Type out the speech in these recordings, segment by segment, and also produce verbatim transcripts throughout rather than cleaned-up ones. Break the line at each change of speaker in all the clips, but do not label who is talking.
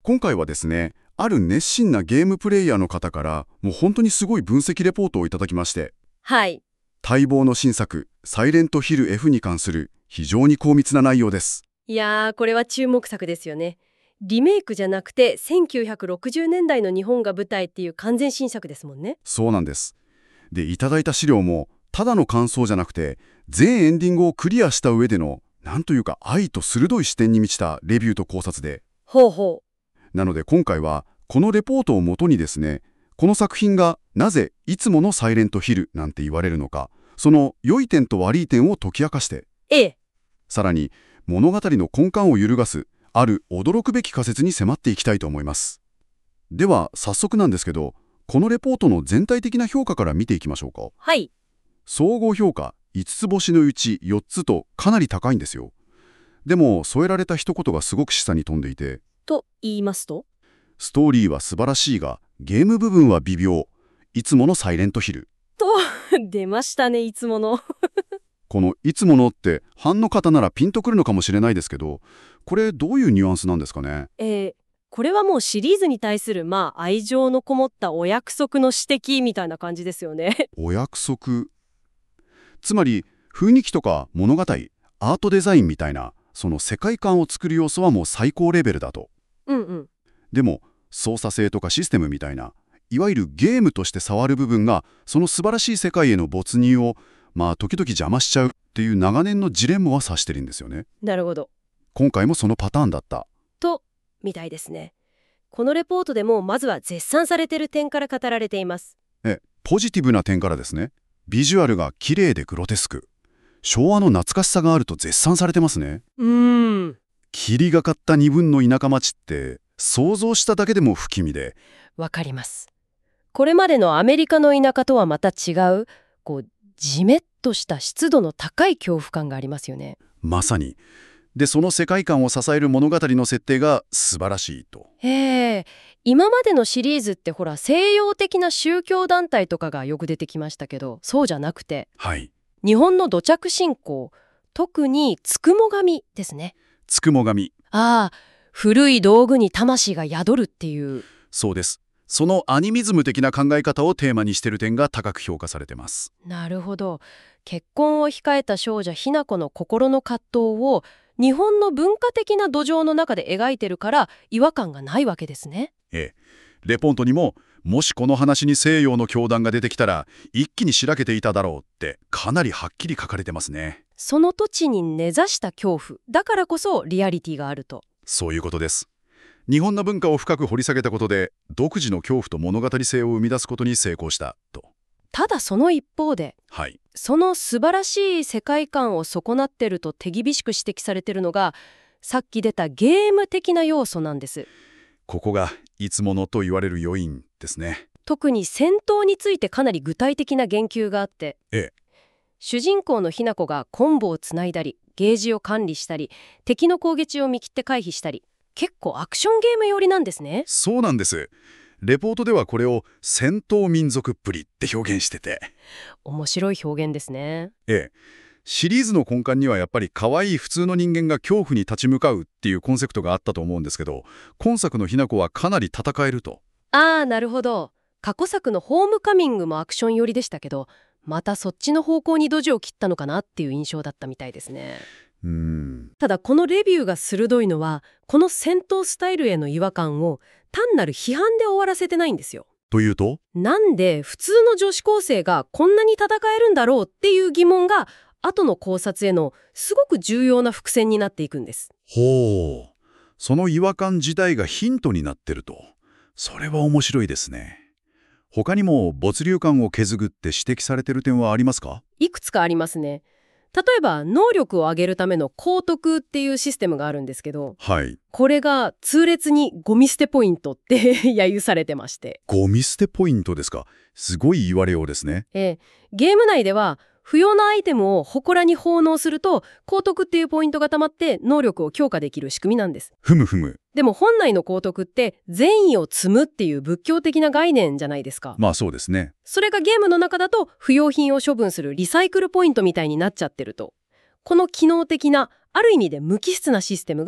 今回はですね、ある熱心なゲームプレイヤーの方からもう本当にすごい分析レポートをいただきまして、
はい。
待望の新作サイレントヒル F に関する非常に高密な内容です。
いやー、これは注目作ですよね。リメイクじゃなくてせんきゅうひゃくろくじゅうねんだいの日本が舞台っていう完全新作ですもんね。
そうなんです。で、いただいた資料もただの感想じゃなくて、全エンディングをクリアした上でのなんというか愛と鋭い視点に満ちたレビューと考察で、
ほうほ
なので今回はこのレポートをもとにですね、この作品がなぜいつものサイレントヒルなんて言われるのか、その良い点と悪い点を解き明かして、
う。ええ。
さらに物語の根幹を揺るがすある驚くべき仮説に迫っていきたいと思います。では早速なんですけど、このレポートの全体的な評価から見ていきましょうか。
はい。
総合評価いつつ星のうちよっつとかなり高いんですよ。でも添えられた一言がすごく示唆に富んでいて、
と言いますと？
ストーリーは素晴らしいがゲーム部分は微妙、いつものサイレントヒル
と出ましたね、いつもの。
このいつものってファンの方ならピンとくるのかもしれないですけど、これどういうニュアンスなんですかね。
えー、これはもうシリーズに対するまあ愛情のこもったお約束の指摘みたいな感じですよね。
お約束、つまり雰囲気とか物語、アートデザインみたいなその世界観を作る要素はもう最高レベルだと。
うんうん。
でも操作性とかシステムみたいないわゆるゲームとして触る部分がその素晴らしい世界への没入をまあ時々邪魔しちゃうっていう長年のジレンマは指してるんですよね。
なるほど。
今回もそのパターンだった
とみたいですね。このレポートでもまずは絶賛されてる点から語られています。
えポジティブな点からですね。ビジュアルが綺麗でグロテスク、昭和の懐かしさがあると絶賛されてますね。
うーん。
霧がかった二分の田舎町って想像しただけでも不気味で、
わかります。これまでのアメリカの田舎とはまた違う、こうジメッとした湿度の高い恐怖感がありますよね。
まさに。でその世界観を支える物語の設定が素晴らしいと。
へえ、今までのシリーズってほら西洋的な宗教団体とかがよく出てきましたけど、そうじゃなくて、
はい。
日本の土着信仰、特につくも神ですね。
つくも神。
ああ、古い道具に魂が宿るっていう。
そうです。そのアニミズム的な考え方をテーマにしている点が高く評価されてます。
なるほど。結婚を控えた少女ひな子の心の葛藤を日本の文化的な土壌の中で描いてるから違和感がないわけですね。
ええ。レポートにも、もしこの話に西洋の教団が出てきたら一気にしらけていただろうってかなりはっきり書かれてますね。
その土地に根ざした恐怖だからこそリアリティがあると。
そういうことです。日本の文化を深く掘り下げたことで独自の恐怖と物語性を生み出すことに成功したと。
ただその一方で、
はい。
その素晴らしい世界観を損なってると手厳しく指摘されてるのがさっき出たゲーム的な要素なんです。
ここがいつものと言われる要因ですね。
特に戦闘についてかなり具体的な言及があって、
ええ。
主人公のひな子がコンボをつないだりゲージを管理したり敵の攻撃を見切って回避したり、結構アクションゲーム寄りなんですね。
そうなんです。レポートではこれを戦闘民族っぷりって表現してて。
面白い表現ですね。
ええ。シリーズの根幹にはやっぱり可愛い普通の人間が恐怖に立ち向かうっていうコンセプトがあったと思うんですけど、今作のひな子はかなり戦えると。
ああ、なるほど。過去作のホームカミングもアクション寄りでしたけど、またそっちの方向に舵を切ったのかなっていう印象だったみたいですね。
うーん。
ただこのレビューが鋭いのは、この戦闘スタイルへの違和感を単なる批判で終わらせてないんですよ。
というと？
なんで普通の女子高生がこんなに戦えるんだろうっていう疑問が後の考察へのすごく重要な伏線になっていくんです。
ほう。その違和感自体がヒントになってると。それは面白いですね。他にも没入感を削ぐって指摘されてる点はありますか？
いくつかありますね。例えば能力を上げるための高得っていうシステムがあるんですけど、
はい。
これが痛烈にゴミ捨てポイントって揶揄されてまして、
ゴミ捨てポイントですか。すごい言われようですね。
ええ、ゲーム内では不要なアイテムを祠に奉納すると高得っていうポイントがたまって能力を強化できる仕組みなんです。
ふむふむ。
でも本来の高得って善意を積むっていう仏教的な概念じゃないですか。
まあそうですね。
それがゲームの中だと不要品を処分するリサイクルポイントみたいになっちゃってると。この機能的なある意味で無機質なシステムが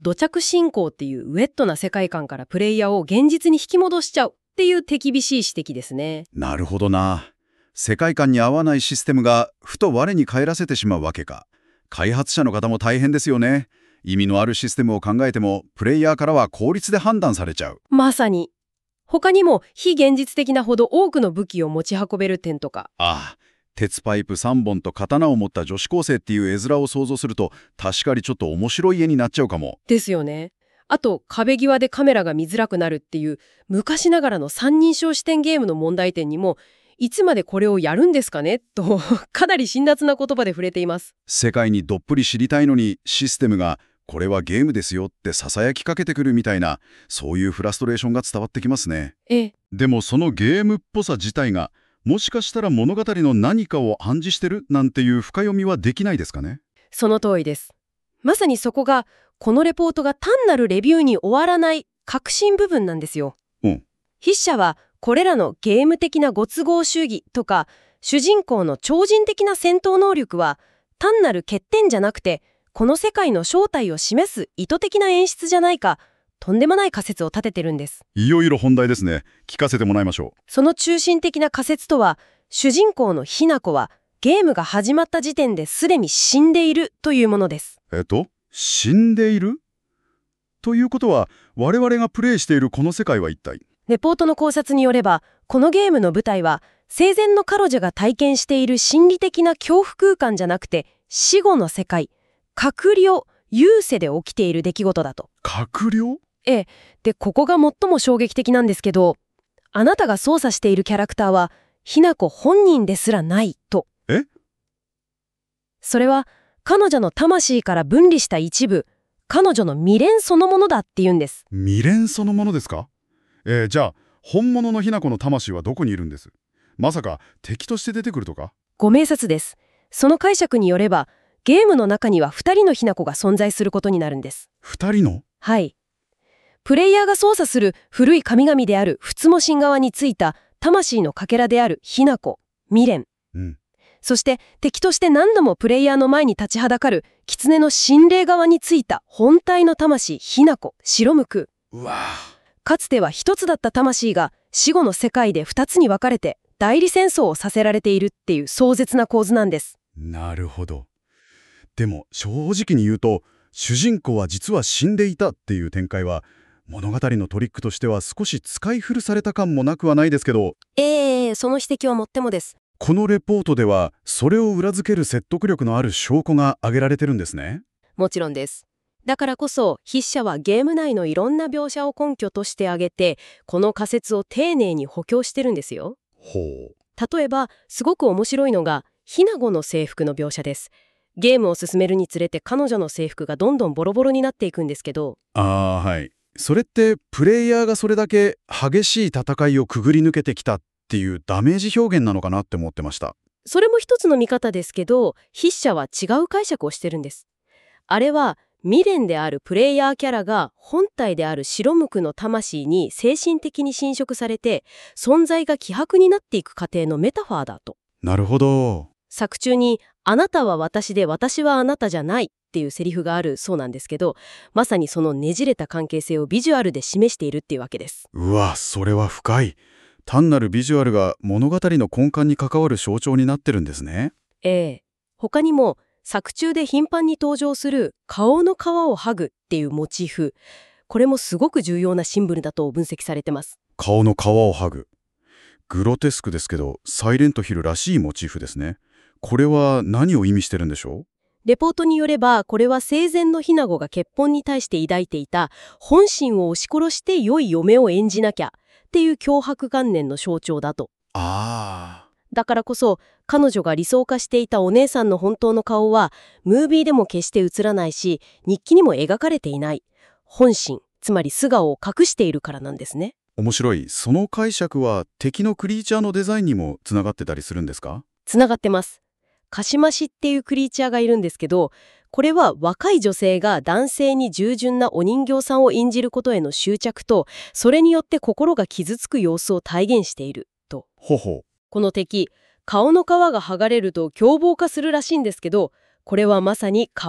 土着信仰っていうウェットな世界観からプレイヤーを現実に引き戻しちゃうっていう手厳しい指摘ですね。
なるほどな。世界観に合わないシステムがふと我に返らせてしまうわけか。開発者の方も大変ですよね。意味のあるシステムを考えてもプレイヤーからは効率で判断されちゃう。
まさに。他にも非現実的なほど多くの武器を持ち運べる点とか。
ああ、鉄パイプさんぼんと刀を持った女子高生っていう絵面を想像すると確かにちょっと面白い絵になっちゃうかも。
ですよね。あと壁際でカメラが見づらくなるっていう昔ながらの三人称視点ゲームの問題点にもいつまでこれをやるんですかねとかなり辛辣な言葉で触れています。
世界にどっぷり知りたいのにシステムがこれはゲームですよって囁きかけてくるみたいな、そういうフラストレーションが伝わってきますね。
ええ。
でもそのゲームっぽさ自体がもしかしたら物語の何かを暗示してるなんていう深読みはできないですかね。
その通りです。まさにそこがこのレポートが単なるレビューに終わらない核心部分なんですよ。
うん。
筆者はこれらのゲーム的なご都合主義とか主人公の超人的な戦闘能力は単なる欠点じゃなくてこの世界の正体を示す意図的な演出じゃないか、とんでもない仮説を立ててるんです。
いよいよ本題ですね。聞かせてもらいましょう。
その中心的な仮説とは、主人公のひな子はゲームが始まった時点ですでに死んでいるというものです。
えっと、死んでいるということは、我々がプレイしているこの世界は一体。
レポートの考察によれば、このゲームの舞台は生前の彼女が体験している心理的な恐怖空間じゃなくて死後の世界、閣僚、幽世で起きている出来事だと。
閣僚？
ええ。で、ここが最も衝撃的なんですけど、あなたが操作しているキャラクターはひな子本人ですらないと。
え？
それは彼女の魂から分離した一部、彼女の未練そのものだって言うんです。
未練そのものですか？えー、じゃあ本物のひな子の魂はどこにいるんです？まさか敵として出てくるとか？
ご明察です。その解釈によればゲームの中にはふたりのひな子が存在することになるんです。
ふたりの？
はい。プレイヤーが操作する古い神々である仏母神側についた魂のかけらであるひな子、未練、
うん、
そして敵として何度もプレイヤーの前に立ちはだかる狐の心霊側についた本体の魂ひな子、白むく。
うわ
かつては一つだった魂が死後の世界で二つに分かれて代理戦争をさせられているっていう壮絶な構図なんです。
なるほど。でも正直に言うと主人公は実は死んでいたっていう展開は物語のトリックとしては少し使い古された感もなくはないですけど、
ええー、その指摘はもってもです。
このレポートではそれを裏付ける説得力のある証拠が挙げられてるんですね。
もちろんです。だからこそ筆者はゲーム内のいろんな描写を根拠として挙げてこの仮説を丁寧に補強してるんですよ。
ほう。
例えばすごく面白いのがひな子の制服の描写です。ゲームを進めるにつれて彼女の制服がどんどんボロボロになっていくんですけど、
ああ、はい。それってプレイヤーがそれだけ激しい戦いをくぐり抜けてきたっていうダメージ表現なのかなって思ってました。
それも一つの見方ですけど、筆者は違う解釈をしてるんです。あれは未練であるプレイヤーキャラが本体である白むくの魂に精神的に侵食されて存在が希薄になっていく過程のメタファーだと。
なるほど。
作中にあなたは私で私はあなたじゃないっていうセリフがあるそうなんですけど、まさにそのねじれた関係性をビジュアルで示しているっていうわけです。
うわ、それは深い。単なるビジュアルが物語の根幹に関わる象徴になってるんですね。
ええ。他にも作中で頻繁に登場する顔の皮を剥ぐっていうモチーフ、これもすごく重要なシンボルだと分析されてます。
顔の皮を剥ぐ。グロテスクですけど、サイレントヒルらしいモチーフですね。これは何を意味してるんでしょう？
レポートによれば、これは生前のひな子が結婚に対して抱いていた本心を押し殺して良い嫁を演じなきゃっていう強迫観念の象徴だと。
ああ。
だからこそ彼女が理想化していたお姉さんの本当の顔はムービーでも決して映らないし日記にも描かれていない。本心、つまり素顔を隠しているからなんですね。
面白い。その解釈は敵のクリーチャーのデザインにもつながってたりするんですか？
つながってます。カシマシっていうクリーチャーがいるんですけど、これは若い女性が男性に従順なお人形さんを演じることへの執着と、それによって心が傷つく様子を体現していると。
ほほ。
この敵、顔の皮が剥がれると凶暴化するらしいんですけど、これはまさに顔、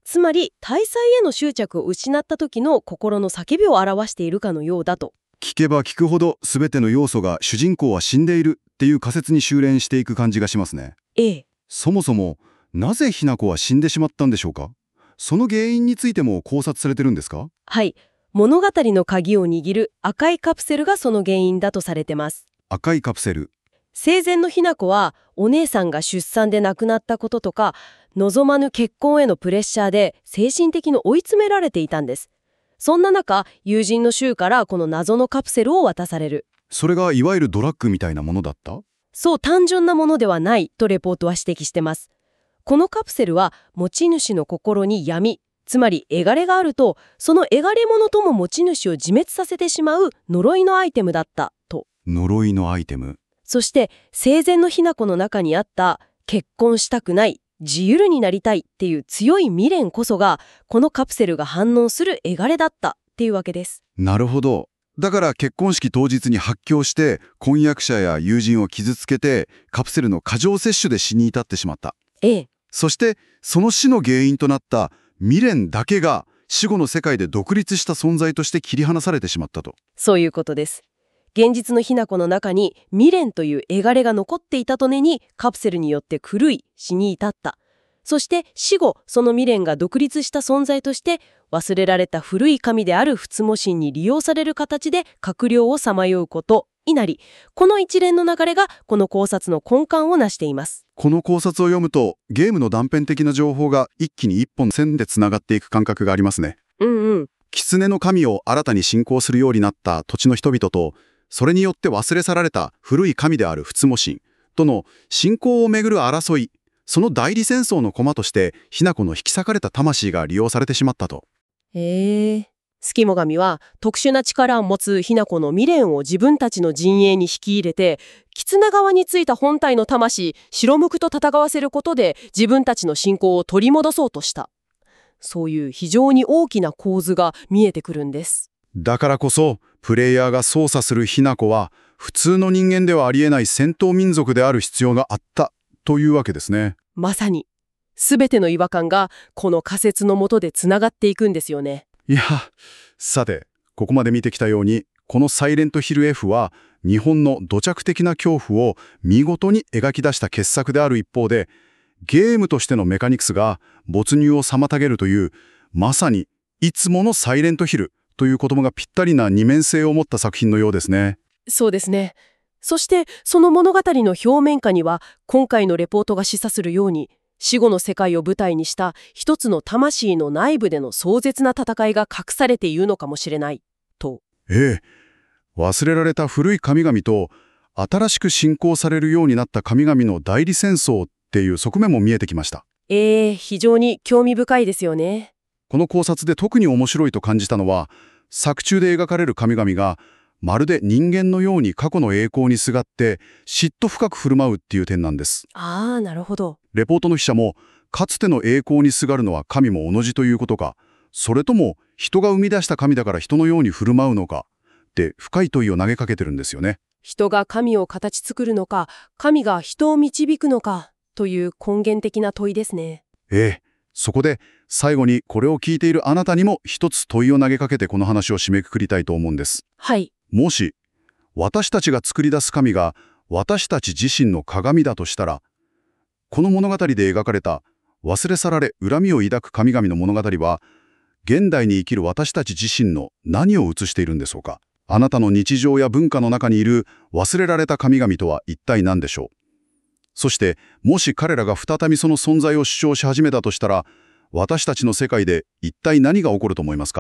つまり大祭への執着を失った時の心の叫びを表しているかのようだと。
聞けば聞くほど全ての要素が主人公は死んでいるっていう仮説に修練していく感じがしますね。
ええ。
そもそもなぜ雛子は死んでしまったんでしょうか？その原因についても考察されてるんですか？
はい。物語の鍵を握る赤いカプセルがその原因だとされてます。
赤いカプセル。
生前の雛子はお姉さんが出産で亡くなったこととか望まぬ結婚へのプレッシャーで精神的に追い詰められていたんです。そんな中、友人の柊からこの謎のカプセルを渡される。
それがいわゆるドラッグみたいなものだった？
そう単純なものではないとレポートは指摘してます。このカプセルは持ち主の心に闇、つまり汚れがあるとその汚れ物とも持ち主を自滅させてしまう呪いのアイテムだったと。
呪いのアイテム。
そして生前の雛子の中にあった結婚したくない、自由になりたいっていう強い未練こそがこのカプセルが反応する汚れだったっていうわけです。
なるほど。だから結婚式当日に発狂して婚約者や友人を傷つけてカプセルの過剰摂取で死に至ってしまった。
ええ。
そしてその死の原因となった未練だけが死後の世界で独立した存在として切り離されてしまったと。
そういうことです。現実の雛子の中に未練という汚れが残っていたとねにカプセルによって狂い死に至った。そして死後その未練が独立した存在として忘れられた古い神である仏母神に利用される形で閣僚をさまようことになり、この一連の流れがこの考察の根幹をなしています。
この考察を読むとゲームの断片的な情報が一気に一本線でつながっていく感覚がありますね。
うんうん。
狐の神を新たに信仰するようになった土地の人々と、それによって忘れ去られた古い神である仏母神との信仰をめぐる争い、その代理戦争の駒として雛子の引き裂かれた魂が利用されてしまったと。
へえ。月母神は特殊な力を持つ雛子の未練を自分たちの陣営に引き入れて、狐側についた本体の魂白無垢と戦わせることで自分たちの信仰を取り戻そうとした。そういう非常に大きな構図が見えてくるんです。
だからこそプレイヤーが操作する雛子は普通の人間ではありえない戦闘民族である必要があったというわけですね。
まさに全ての違和感がこの仮説の下でつながっていくんですよね。
いや、さてここまで見てきたように、このサイレントヒル F は日本の土着的な恐怖を見事に描き出した傑作である一方で、ゲームとしてのメカニクスが没入を妨げるという、まさにいつものサイレントヒルという言葉がぴったりな二面性を持った作品のようですね。
そうですね。そしてその物語の表面下には今回のレポートが示唆するように、死後の世界を舞台にした一つの魂の内部での壮絶な戦いが隠されているのかもしれないと。
ええ、忘れられた古い神々と新しく信仰されるようになった神々の代理戦争っていう側面も見えてきました。
ええ、非常に興味深いですよね。
この考察で特に面白いと感じたのは、作中で描かれる神々がまるで人間のように過去の栄光にすがって嫉妬深く振る舞うっていう点なんです。
ああ、なるほど。
レポートの筆者も、かつての栄光にすがるのは神も同じということか、それとも人が生み出した神だから人のように振る舞うのかって深い問いを投げかけてるんですよね。
人が神を形作るのか、神が人を導くのかという根源的な問いですね。
ええ、そこで最後にこれを聞いているあなたにも一つ問いを投げかけてこの話を締めくくりたいと思うんです。
はい。
もし私たちが作り出す神が私たち自身の鏡だとしたら、この物語で描かれた忘れ去られ恨みを抱く神々の物語は現代に生きる私たち自身の何を映しているんでしょうか。あなたの日常や文化の中にいる忘れられた神々とは一体何でしょう。そしてもし彼らが再びその存在を主張し始めたとしたら、私たちの世界で一体何が起こると思いますか。